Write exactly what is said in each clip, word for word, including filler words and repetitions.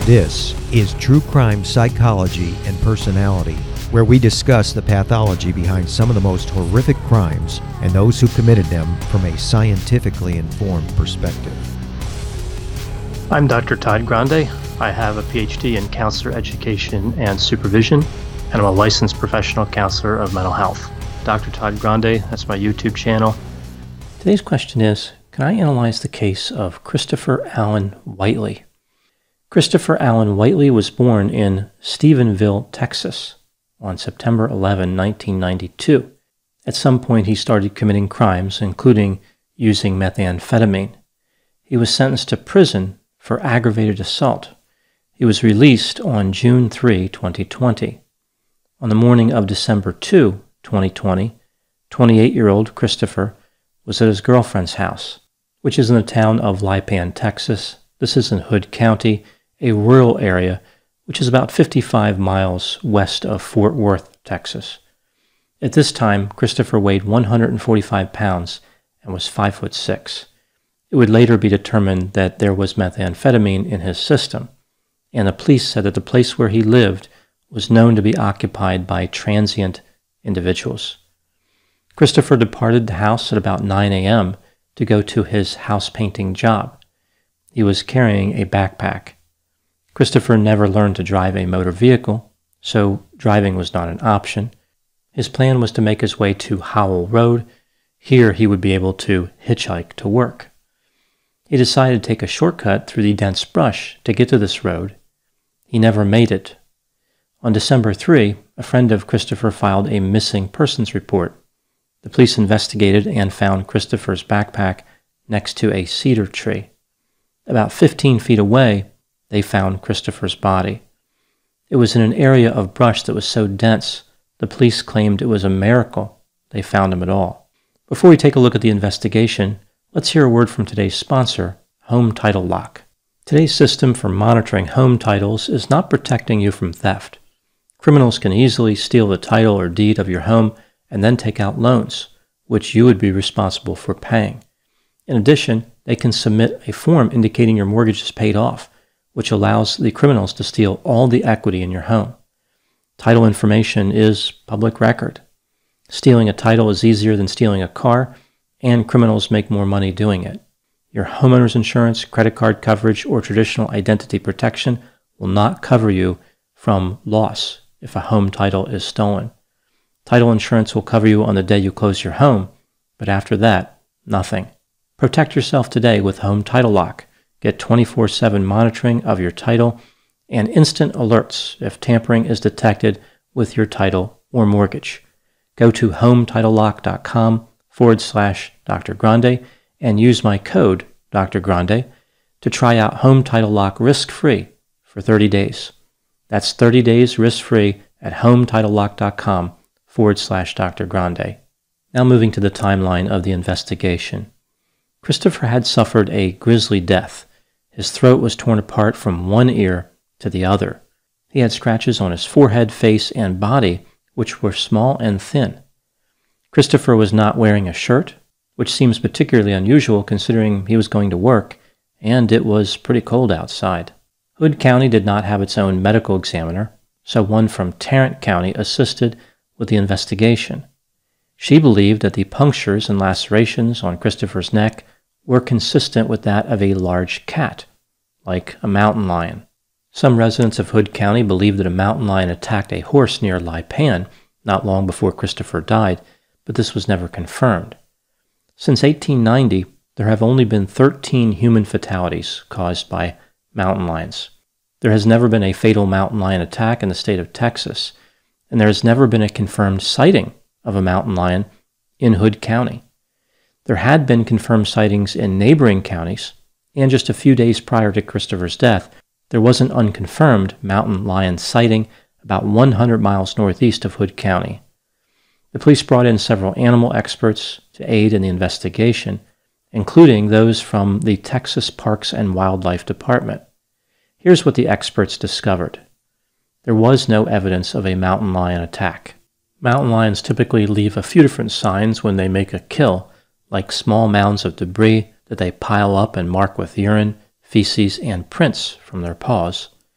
This is True Crime Psychology and Personality, where we discuss the pathology behind some of the most horrific crimes and those who committed them from a scientifically informed perspective. I'm Doctor Todd Grande. I have a P H D in counselor education and supervision, and I'm a licensed professional counselor of mental health. Doctor Todd Grande, that's my YouTube channel. Today's question is, can I analyze the case of Christopher Allen Whiteley? Christopher Allen Whiteley was born in Stephenville, Texas, on September eleventh, nineteen ninety-two. At some point, he started committing crimes, including using methamphetamine. He was sentenced to prison for aggravated assault. He was released on June third, twenty twenty. On the morning of December second, twenty twenty, twenty-eight-year-old Christopher was at his girlfriend's house, which is in the town of Lipan, Texas. This is in Hood County, a rural area which is about fifty-five miles west of Fort Worth, Texas. At this time, Christopher weighed one hundred forty-five pounds and was five foot six. It would later be determined that there was methamphetamine in his system, and the police said that the place where he lived was known to be occupied by transient individuals. Christopher departed the house at about nine a.m. to go to his house painting job. He was carrying a backpack. Christopher never learned to drive a motor vehicle, so driving was not an option. His plan was to make his way to Howell Road. Here he would be able to hitchhike to work. He decided to take a shortcut through the dense brush to get to this road. He never made it. On December third, a friend of Christopher filed a missing persons report. The police investigated and found Christopher's backpack next to a cedar tree. About fifteen feet away, they found Christopher's body. It was in an area of brush that was so dense, the police claimed it was a miracle they found him at all. Before we take a look at the investigation, let's hear a word from today's sponsor, Home Title Lock. Today's system for monitoring home titles is not protecting you from theft. Criminals can easily steal the title or deed of your home and then take out loans, which you would be responsible for paying. In addition, they can submit a form indicating your mortgage is paid off, which allows the criminals to steal all the equity in your home. Title information is public record. Stealing a title is easier than stealing a car, and criminals make more money doing it. Your homeowner's insurance, credit card coverage, or traditional identity protection will not cover you from loss if a home title is stolen. Title insurance will cover you on the day you close your home, but after that, nothing. Protect yourself today with Home Title Lock. Get twenty-four seven monitoring of your title and instant alerts if tampering is detected with your title or mortgage. Go to hometitlelock.com forward slash Dr. Grande and use my code, Doctor Grande, to try out Home Title Lock risk-free for thirty days. That's thirty days risk-free at hometitlelock.com forward slash Dr. Grande. Now moving to the timeline of the investigation. Christopher had suffered a grisly death. His throat was torn apart from one ear to the other. He had scratches on his forehead, face, and body, which were small and thin. Christopher was not wearing a shirt, which seems particularly unusual considering he was going to work, and it was pretty cold outside. Hood County did not have its own medical examiner, so one from Tarrant County assisted with the investigation. She believed that the punctures and lacerations on Christopher's neck were consistent with that of a large cat, like a mountain lion. Some residents of Hood County believed that a mountain lion attacked a horse near Lipan not long before Christopher died, but this was never confirmed. Since eighteen ninety, there have only been thirteen human fatalities caused by mountain lions. There has never been a fatal mountain lion attack in the state of Texas, and there has never been a confirmed sighting of a mountain lion in Hood County. There had been confirmed sightings in neighboring counties, and just a few days prior to Christopher's death, there was an unconfirmed mountain lion sighting about one hundred miles northeast of Hood County. The police brought in several animal experts to aid in the investigation, including those from the Texas Parks and Wildlife Department. Here's what the experts discovered. There was no evidence of a mountain lion attack. Mountain lions typically leave a few different signs when they make a kill, like small mounds of debris that they pile up and mark with urine, feces, and prints from their paws.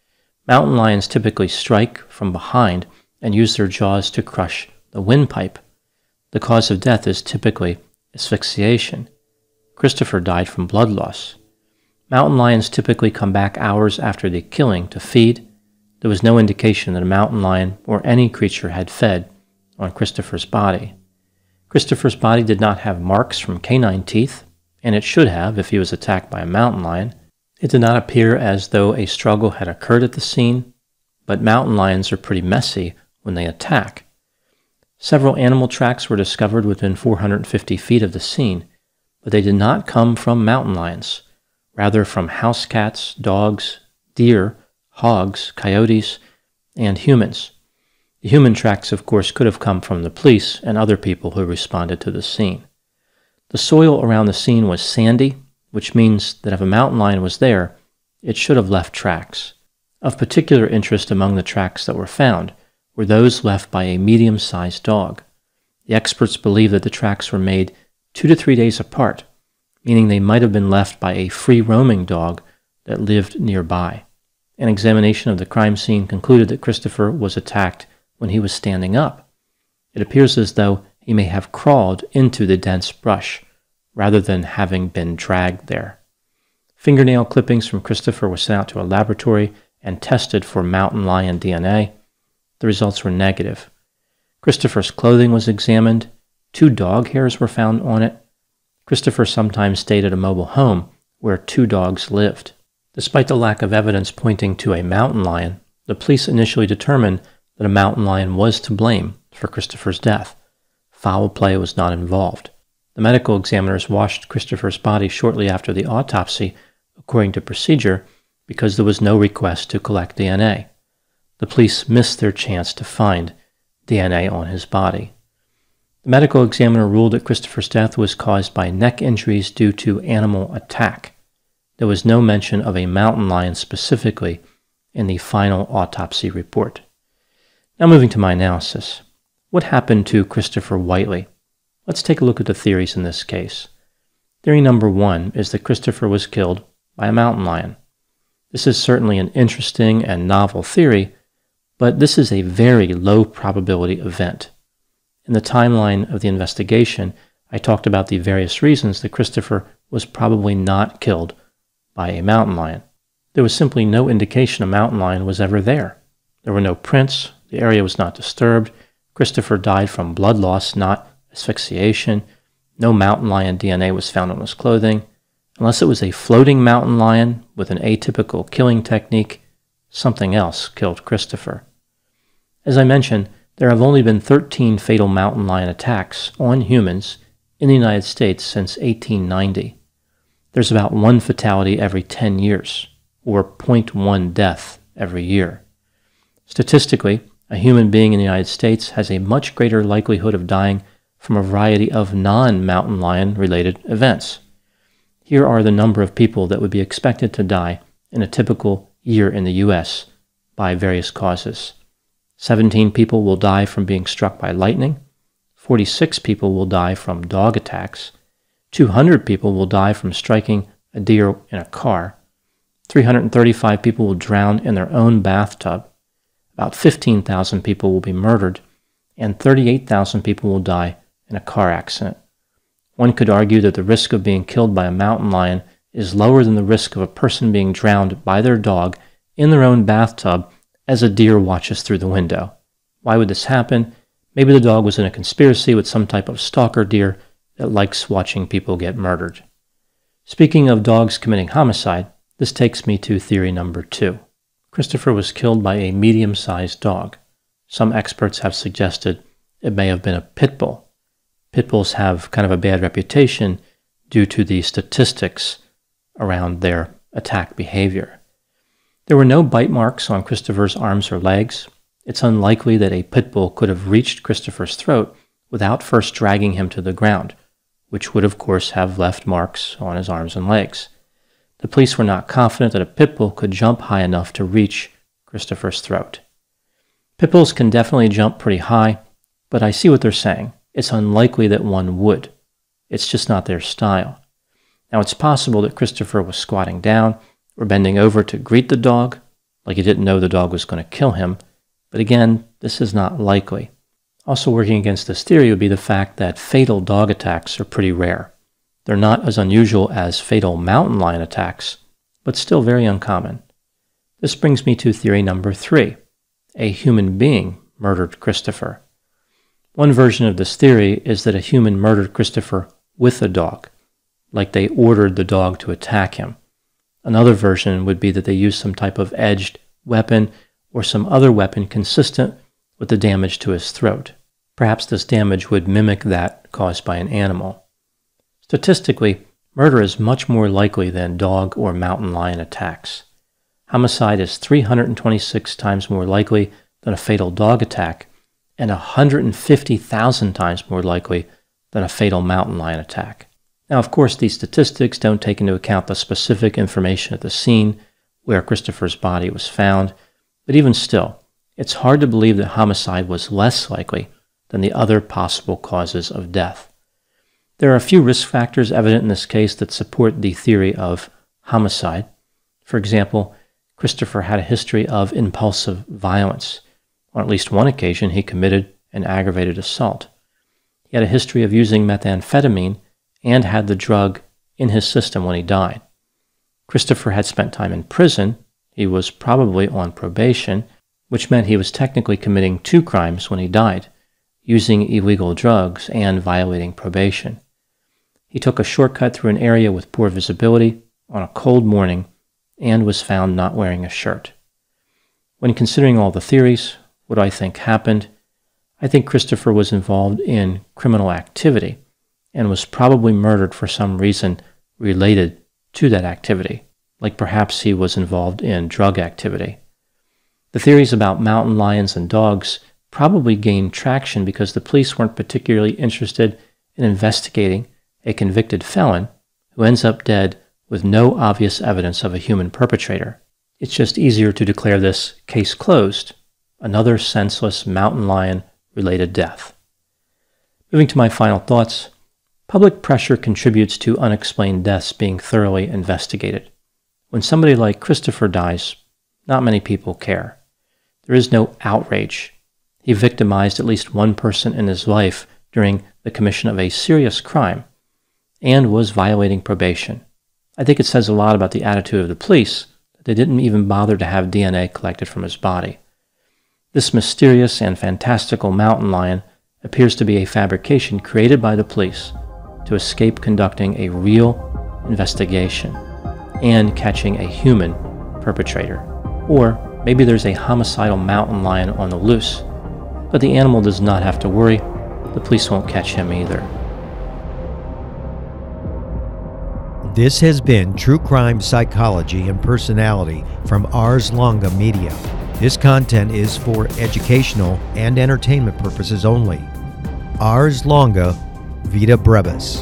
Mountain lions typically strike from behind and use their jaws to crush the windpipe. The cause of death is typically asphyxiation. Christopher died from blood loss. Mountain lions typically come back hours after the killing to feed. There was no indication that a mountain lion or any creature had fed on Christopher's body. Christopher's body did not have marks from canine teeth, and it should have if he was attacked by a mountain lion. It did not appear as though a struggle had occurred at the scene, but mountain lions are pretty messy when they attack. Several animal tracks were discovered within four hundred fifty feet of the scene, but they did not come from mountain lions, rather from house cats, dogs, deer, hogs, coyotes, and humans. The human tracks, of course, could have come from the police and other people who responded to the scene. The soil around the scene was sandy, which means that if a mountain lion was there, it should have left tracks. Of particular interest among the tracks that were found were those left by a medium-sized dog. The experts believe that the tracks were made two to three days apart, meaning they might have been left by a free-roaming dog that lived nearby. An examination of the crime scene concluded that Christopher was attacked when he was standing up. It appears as though he may have crawled into the dense brush, rather than having been dragged there. Fingernail clippings from Christopher were sent out to a laboratory and tested for mountain lion D N A. The results were negative. Christopher's clothing was examined. Two dog hairs were found on it. Christopher sometimes stayed at a mobile home where two dogs lived. Despite the lack of evidence pointing to a mountain lion, the police initially determined that a mountain lion was to blame for Christopher's death. Foul play was not involved. The medical examiners washed Christopher's body shortly after the autopsy, according to procedure, because there was no request to collect D N A. The police missed their chance to find D N A on his body. The medical examiner ruled that Christopher's death was caused by neck injuries due to animal attack. There was no mention of a mountain lion specifically in the final autopsy report. Now moving to my analysis. What happened to Christopher Whiteley? Let's take a look at the theories in this case. Theory number one is that Christopher was killed by a mountain lion. This is certainly an interesting and novel theory, but this is a very low probability event. In the timeline of the investigation, I talked about the various reasons that Christopher was probably not killed by a mountain lion. There was simply no indication a mountain lion was ever there. There were no prints, the area was not disturbed, Christopher died from blood loss, not asphyxiation, no mountain lion D N A was found on his clothing. Unless it was a floating mountain lion with an atypical killing technique, something else killed Christopher. As I mentioned, there have only been thirteen fatal mountain lion attacks on humans in the United States since eighteen ninety. There's about one fatality every ten years, or zero point one death every year. Statistically, a human being in the United States has a much greater likelihood of dying from a variety of non-mountain lion-related events. Here are the number of people that would be expected to die in a typical year in the U S by various causes. seventeen people will die from being struck by lightning. forty-six people will die from dog attacks. two hundred people will die from striking a deer in a car. three hundred thirty-five people will drown in their own bathtub. About fifteen thousand people will be murdered, and thirty-eight thousand people will die in a car accident. One could argue that the risk of being killed by a mountain lion is lower than the risk of a person being drowned by their dog in their own bathtub as a deer watches through the window. Why would this happen? Maybe the dog was in a conspiracy with some type of stalker deer that likes watching people get murdered. Speaking of dogs committing homicide, this takes me to theory number two. Christopher was killed by a medium-sized dog. Some experts have suggested it may have been a pit bull. Pit bulls have kind of a bad reputation due to the statistics around their attack behavior. There were no bite marks on Christopher's arms or legs. It's unlikely that a pit bull could have reached Christopher's throat without first dragging him to the ground, which would of course have left marks on his arms and legs. The police were not confident that a pit bull could jump high enough to reach Christopher's throat. Pit bulls can definitely jump pretty high, but I see what they're saying. It's unlikely that one would. It's just not their style. Now, it's possible that Christopher was squatting down or bending over to greet the dog, like he didn't know the dog was going to kill him. But again, this is not likely. Also working against this theory would be the fact that fatal dog attacks are pretty rare. They're not as unusual as fatal mountain lion attacks, but still very uncommon. This brings me to theory number three. A human being murdered Christopher. One version of this theory is that a human murdered Christopher with a dog, like they ordered the dog to attack him. Another version would be that they used some type of edged weapon or some other weapon consistent with the damage to his throat. Perhaps this damage would mimic that caused by an animal. Statistically, murder is much more likely than dog or mountain lion attacks. Homicide is three hundred twenty-six times more likely than a fatal dog attack and one hundred fifty thousand times more likely than a fatal mountain lion attack. Now, of course, these statistics don't take into account the specific information at the scene where Christopher's body was found, but even still, it's hard to believe that homicide was less likely than the other possible causes of death. There are a few risk factors evident in this case that support the theory of homicide. For example, Christopher had a history of impulsive violence. On at least one occasion, he committed an aggravated assault. He had a history of using methamphetamine and had the drug in his system when he died. Christopher had spent time in prison. He was probably on probation, which meant he was technically committing two crimes when he died, using illegal drugs and violating probation. He took a shortcut through an area with poor visibility on a cold morning and was found not wearing a shirt. When considering all the theories, what do I think happened? I think Christopher was involved in criminal activity and was probably murdered for some reason related to that activity, like perhaps he was involved in drug activity. The theories about mountain lions and dogs probably gained traction because the police weren't particularly interested in investigating a convicted felon who ends up dead with no obvious evidence of a human perpetrator. It's just easier to declare this case closed, another senseless mountain lion-related death. Moving to my final thoughts, public pressure contributes to unexplained deaths being thoroughly investigated. When somebody like Christopher dies, not many people care. There is no outrage. He victimized at least one person in his life during the commission of a serious crime and was violating probation. I think it says a lot about the attitude of the police that they didn't even bother to have D N A collected from his body. This mysterious and fantastical mountain lion appears to be a fabrication created by the police to escape conducting a real investigation and catching a human perpetrator. Or maybe there's a homicidal mountain lion on the loose, but the animal does not have to worry. The police won't catch him either. This has been True Crime Psychology and Personality from Ars Longa Media. This content is for educational and entertainment purposes only. Ars Longa, Vita Brevis.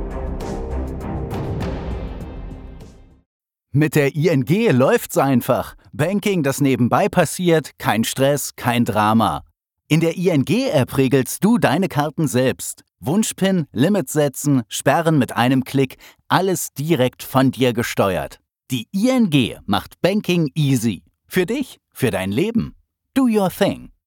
Mit der I N G läuft's einfach. Banking, das nebenbei passiert, kein Stress, kein Drama. In der I N G-App regelst du deine Karten selbst. Wunschpin, Limits setzen, sperren mit einem Klick, alles direkt von dir gesteuert. Die I N G macht Banking easy. Für dich, für dein Leben. Do your thing.